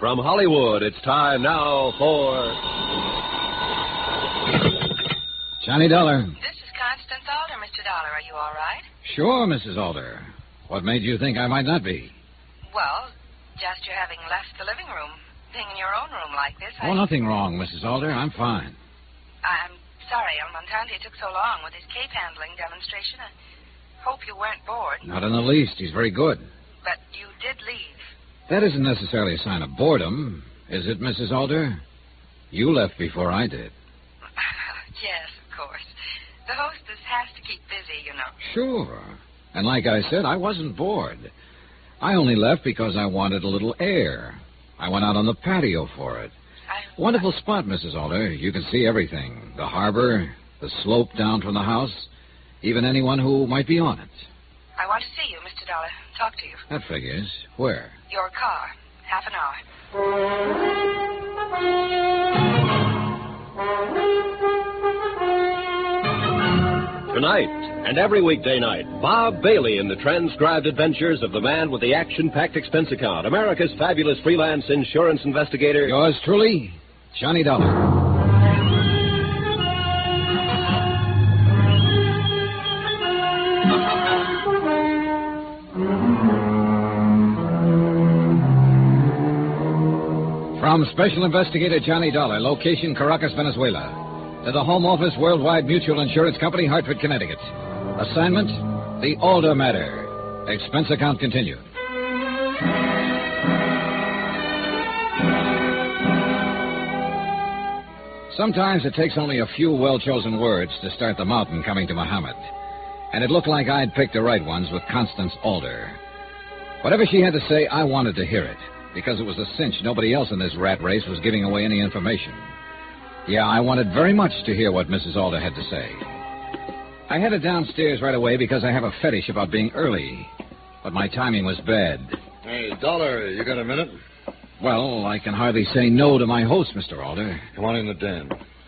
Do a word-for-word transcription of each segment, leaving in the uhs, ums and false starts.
From Hollywood, it's time now for... Johnny Dollar. This is Constance Alder, Mister Dollar. Are you all right? Sure, Missus Alder. What made you think I might not be? Well, just your having left the living room, being in your own room like this. Oh, I... nothing wrong, Missus Alder. I'm fine. I'm sorry El Montante took so long with his cape handling demonstration. I hope you weren't bored. Not in the least. He's very good. But you did leave. That isn't necessarily a sign of boredom, is it, Missus Alder? You left before I did. Yes, of course. The hostess has to keep busy, you know. Sure. And like I said, I wasn't bored. I only left because I wanted a little air. I went out on the patio for it. I... Wonderful spot, Missus Alder. You can see everything. The harbor, the slope down from the house, even anyone who might be on it. I want to see you, Mister Dollar. Talk to you. That figures. Where? Your car. Half an hour. Tonight, and every weekday night, Bob Bailey in the transcribed adventures of the man with the action-packed expense account, America's fabulous freelance insurance investigator. Yours truly, Johnny Dollar. From Special Investigator Johnny Dollar, location Caracas, Venezuela, to the Home Office Worldwide Mutual Insurance Company, Hartford, Connecticut. Assignment, the Alder Matter. Expense account continued. Sometimes it takes only a few well-chosen words to start the mountain coming to Muhammad. And it looked like I'd picked the right ones with Constance Alder. Whatever she had to say, I wanted to hear it, because it was a cinch nobody else in this rat race was giving away any information. Yeah, I wanted very much to hear what Missus Alder had to say. I headed downstairs right away because I have a fetish about being early. But my timing was bad. Hey, Dollar, you got a minute? Well, I can hardly say no to my host, Mister Alder. Come on in the den.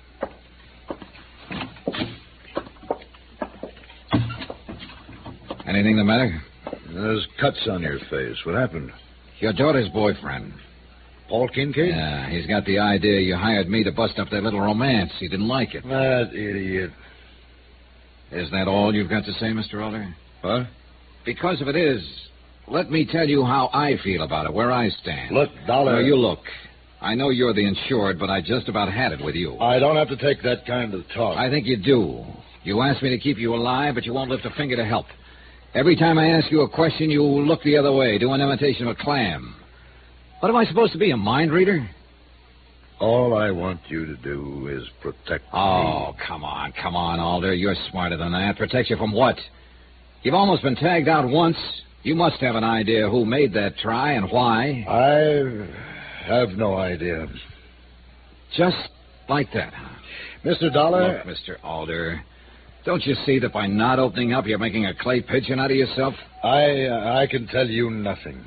Anything the matter? There's cuts on your face. What happened? Your daughter's boyfriend. Paul Kincaid? Yeah, he's got the idea you hired me to bust up their little romance. He didn't like it. That idiot. Is that all you've got to say, Mister Alder? What? Because if it is, let me tell you how I feel about it, where I stand. Look, Dollar... No, you look. I know you're the insured, but I just about had it with you. I don't have to take that kind of talk. I think you do. You asked me to keep you alive, but you won't lift a finger to help. Every time I ask you a question, you look the other way, do an imitation of a clam. What am I supposed to be, a mind reader? All I want you to do is protect me. Oh, come on, come on, Alder. You're smarter than that. Protect you from what? You've almost been tagged out once. You must have an idea who made that try and why. I have no idea. Just like that, huh? Mister Dollar... Look, Mister Alder, don't you see that by not opening up, you're making a clay pigeon out of yourself? I uh, I can tell you nothing.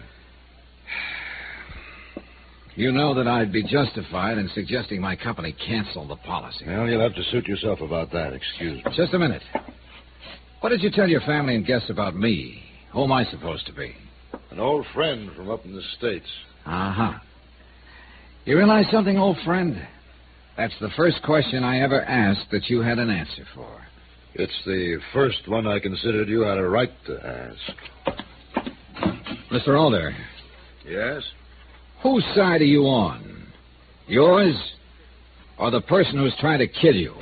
You know that I'd be justified in suggesting my company cancel the policy. Well, you'll have to suit yourself about that. Excuse me. Just a minute. What did you tell your family and guests about me? Who am I supposed to be? An old friend from up in the States. Uh-huh. You realize something, old friend? That's the first question I ever asked that you had an answer for. It's the first one I considered you had a right to ask. Mister Alder. Yes? Whose side are you on? Yours or the person who's trying to kill you?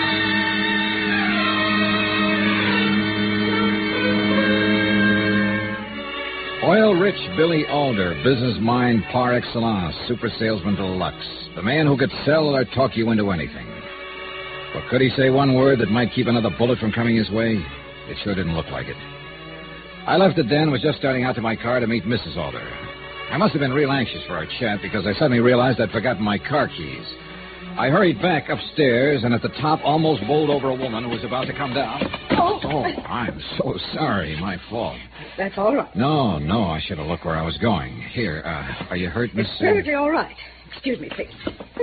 Oil-rich Billy Alder, business mind par excellence, super salesman deluxe. The man who could sell or talk you into anything. But could he say one word that might keep another bullet from coming his way? It sure didn't look like it. I left the den, was just starting out to my car to meet Missus Alder. I must have been real anxious for our chat because I suddenly realized I'd forgotten my car keys. I hurried back upstairs and at the top almost bowled over a woman who was about to come down. Oh, Oh, I'm so sorry. My fault. that's all right. No, no, I should have looked where I was going. Here, uh, are you hurt, Miss... It's perfectly all right. Excuse me, please.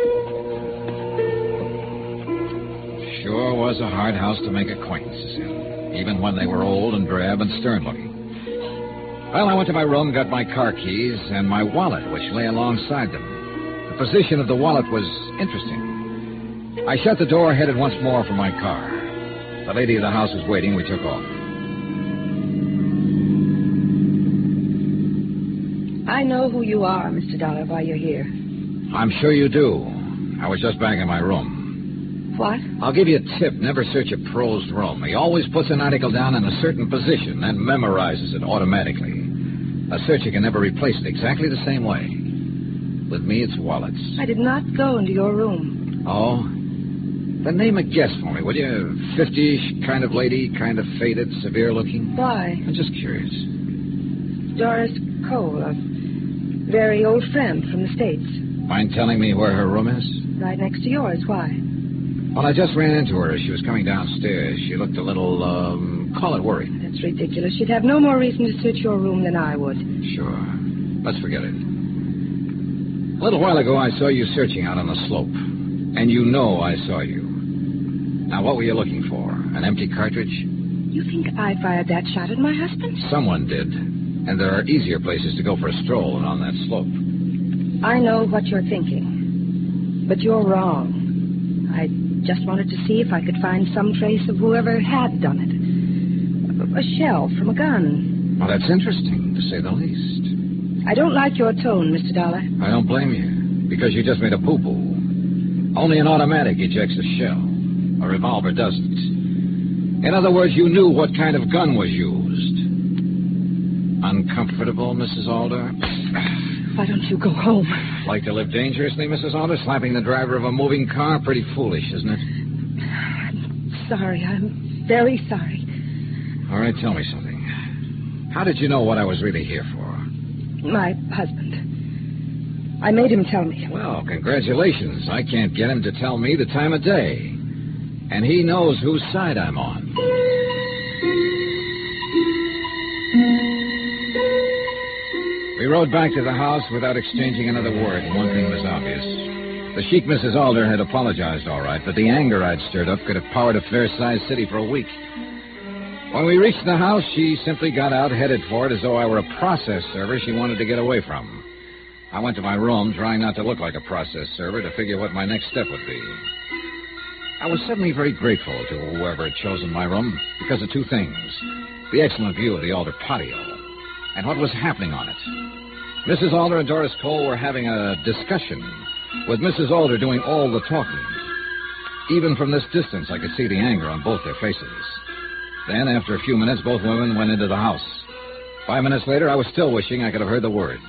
Sure was a hard house to make acquaintances in, even when they were old and drab and stern-looking. Well, I went to my room, got my car keys, and my wallet, which lay alongside them. The position of the wallet was interesting. I shut the door, headed once more for my car. The lady of the house was waiting. We took off. I know who you are, Mister Dollar, while you're here. I'm sure you do. I was just back in my room. What? I'll give you a tip. Never search a pro's room. He always puts an article down in a certain position and memorizes it automatically. A searcher can never replace it exactly the same way. With me, it's wallets. I did not go into your room. Oh? Then name a guess for me, will you? fifty-ish kind of lady, kind of faded, severe looking? Why? I'm just curious. Doris Cole, a very old friend from the States. Mind telling me where her room is? Right next to yours. Why? Well, I just ran into her as she was coming downstairs. She looked a little, um, call it worried. That's ridiculous. She'd have no more reason to search your room than I would. Sure. Let's forget it. A little while ago, I saw you searching out on the slope. And you know I saw you. Now, what were you looking for? An empty cartridge? You think I fired that shot at my husband? Someone did. And there are easier places to go for a stroll than on that slope. I know what you're thinking. But you're wrong. I just wanted to see if I could find some trace of whoever had done it. A shell from a gun. Well, that's interesting, to say the least. I don't like your tone, Mister Dollar. I don't blame you, because you just made a poo-poo. Only an automatic ejects a shell. A revolver doesn't. In other words, you knew what kind of gun was used. Uncomfortable, Missus Alder? Why don't you go home? Like to live dangerously, Missus Alder? Slapping the driver of a moving car? Pretty foolish, isn't it? I'm sorry. I'm very sorry. All right, tell me something. How did you know what I was really here for? My husband. I made him tell me. Well, congratulations. I can't get him to tell me the time of day. And he knows whose side I'm on. We rode back to the house without exchanging another word, and one thing was obvious. The chic Missus Alder had apologized all right, but the anger I'd stirred up could have powered a fair-sized city for a week. When we reached the house, she simply got out, headed for it as though I were a process server she wanted to get away from. I went to my room, trying not to look like a process server, to figure what my next step would be. I was suddenly very grateful to whoever had chosen my room because of two things. The excellent view of the Alder patio and what was happening on it. Missus Alder and Doris Cole were having a discussion, with Missus Alder doing all the talking. Even from this distance, I could see the anger on both their faces. Then, after a few minutes, both women went into the house. Five minutes later, I was still wishing I could have heard the words.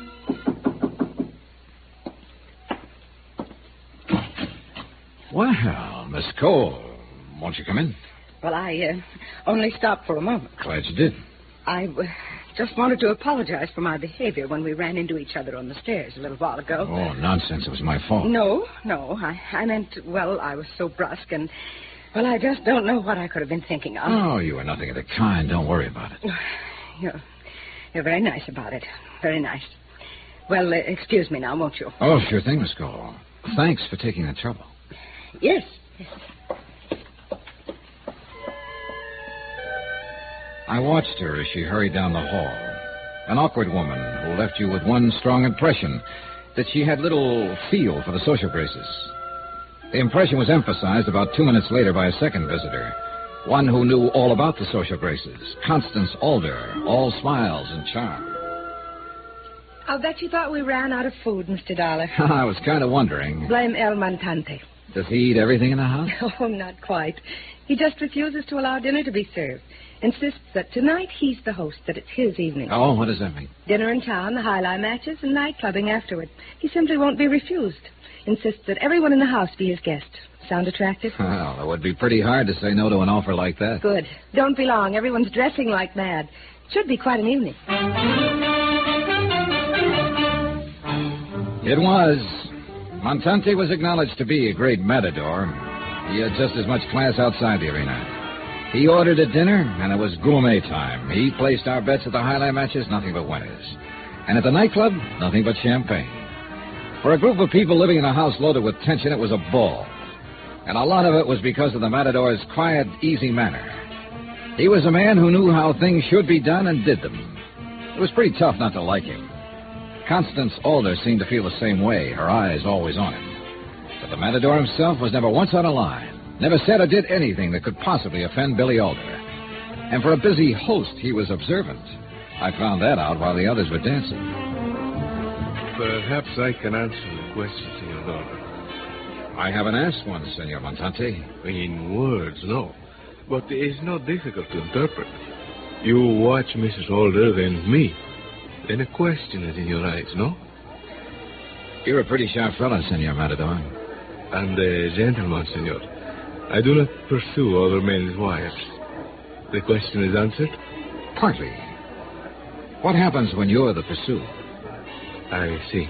Well, Miss Cole, won't you come in? Well, I uh, only stopped for a moment. Glad you did. I uh, just wanted to apologize for my behavior when we ran into each other on the stairs a little while ago. Oh, nonsense. It was my fault. No, no. I, I meant, well, I was so brusque and, well, I just don't know what I could have been thinking of. Oh, you were nothing of the kind. Don't worry about it. You're, you're very nice about it. Very nice. Well, uh, excuse me now, won't you? Oh, sure thing, Miss Cole. Thanks for taking the trouble. Yes, yes. I watched her as she hurried down the hall. An awkward woman who left you with one strong impression, that she had little feel for the social graces. The impression was emphasized about two minutes later by a second visitor, one who knew all about the social graces, Constance Alder, all smiles and charm. I'll bet you thought we ran out of food, Mister Dollar. I was kind of wondering. Blame El Montante. Does he eat everything in the house? Oh, not quite. He just refuses to allow dinner to be served. Insists that tonight he's the host, that it's his evening. Oh, what does that mean? Dinner in town, the highlight matches, and night clubbing afterward. He simply won't be refused. Insists that everyone in the house be his guest. Sound attractive? Well, it would be pretty hard to say no to an offer like that. Good. Don't be long. Everyone's dressing like mad. Should be quite an evening. It was. Montante was acknowledged to be a great matador. He had just as much class outside the arena. He ordered a dinner, and it was gourmet time. He placed our bets at the highlight matches, nothing but winners. And at the nightclub, nothing but champagne. For a group of people living in a house loaded with tension, it was a ball. And a lot of it was because of the matador's quiet, easy manner. He was a man who knew how things should be done and did them. It was pretty tough not to like him. Constance Alder seemed to feel the same way, her eyes always on him. But the matador himself was never once out of line, never said or did anything that could possibly offend Billy Alder. And for a busy host, he was observant. I found that out while the others were dancing. Perhaps I can answer the question, Senor Dollar. I haven't asked one, Senor Montante. In words, no. But it's not difficult to interpret. You watch Missus Alder, then me. Then a question is in your eyes, no? You're a pretty sharp fellow, Senor Matador. And a gentleman, senor. I do not pursue other men's wives. The question is answered? Partly. What happens when you're the pursued? I see.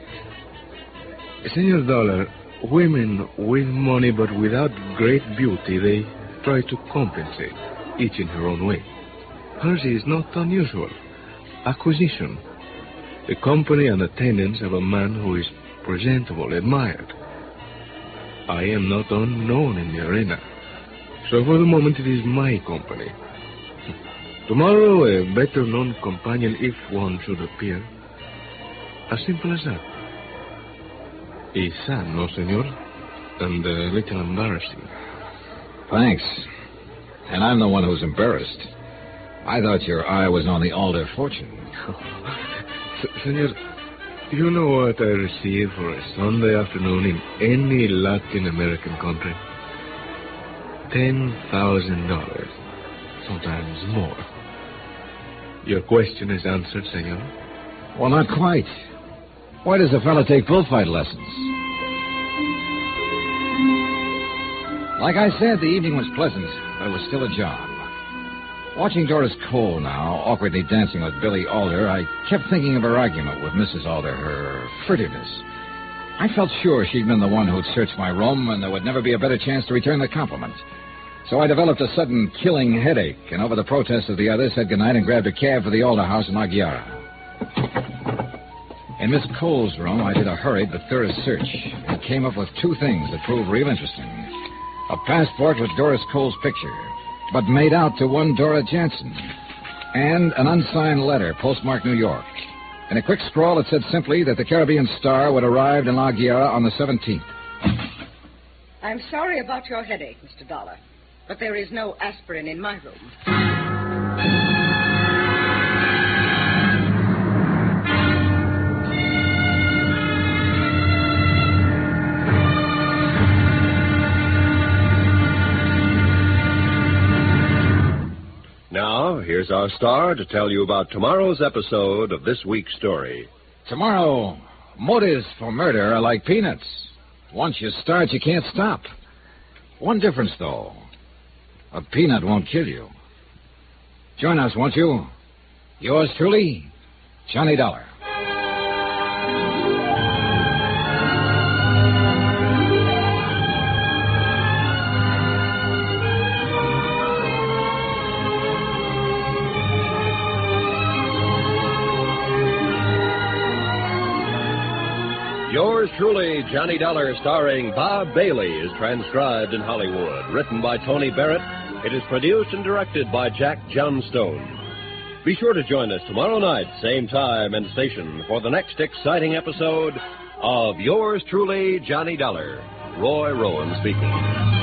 Senor Dollar, women with money but without great beauty, they try to compensate, each in her own way. Hers is not unusual. Acquisition. The company and attendance of a man who is presentable, admired. I am not unknown in the arena. So for the moment it is my company. Tomorrow a better-known companion, if one should appear. As simple as that. It's sad, no, senor? And a little embarrassing. Thanks. And I'm the one who's embarrassed. I thought your eye was on the Alder fortune. S- senor, you know what I receive for a Sunday afternoon in any Latin American country? Ten thousand dollars. Sometimes more. Your question is answered, senor? Well, not quite. Why does a fellow take bullfight lessons? Like I said, the evening was pleasant, but it was still a job. Watching Doris Cole now, awkwardly dancing with Billy Alder, I kept thinking of her argument with Missus Alder, her furtiveness. I felt sure she'd been the one who'd searched my room, and there would never be a better chance to return the compliment. So I developed a sudden killing headache, and over the protest of the others, said goodnight and grabbed a cab for the Alder house in Aguilera. In Miss Cole's room, I did a hurried but thorough search and came up with two things that proved real interesting. A passport with Doris Cole's picture, but made out to one Dora Jansen, and an unsigned letter, postmarked New York. In a quick scrawl, it said simply that the Caribbean Star would arrive in La Guerra on the seventeenth. I'm sorry about your headache, Mister Dollar, but there is no aspirin in my room. Now, here's our star to tell you about tomorrow's episode of this week's story. Tomorrow, motives for murder are like peanuts. Once you start, you can't stop. One difference, though. A peanut won't kill you. Join us, won't you? Yours truly, Johnny Dollar. Yours truly, Johnny Dollar, starring Bob Bailey, is transcribed in Hollywood. Written by Tony Barrett, it is produced and directed by Jack Johnstone. Be sure to join us tomorrow night, same time and station, for the next exciting episode of Yours truly, Johnny Dollar. Roy Rowan speaking.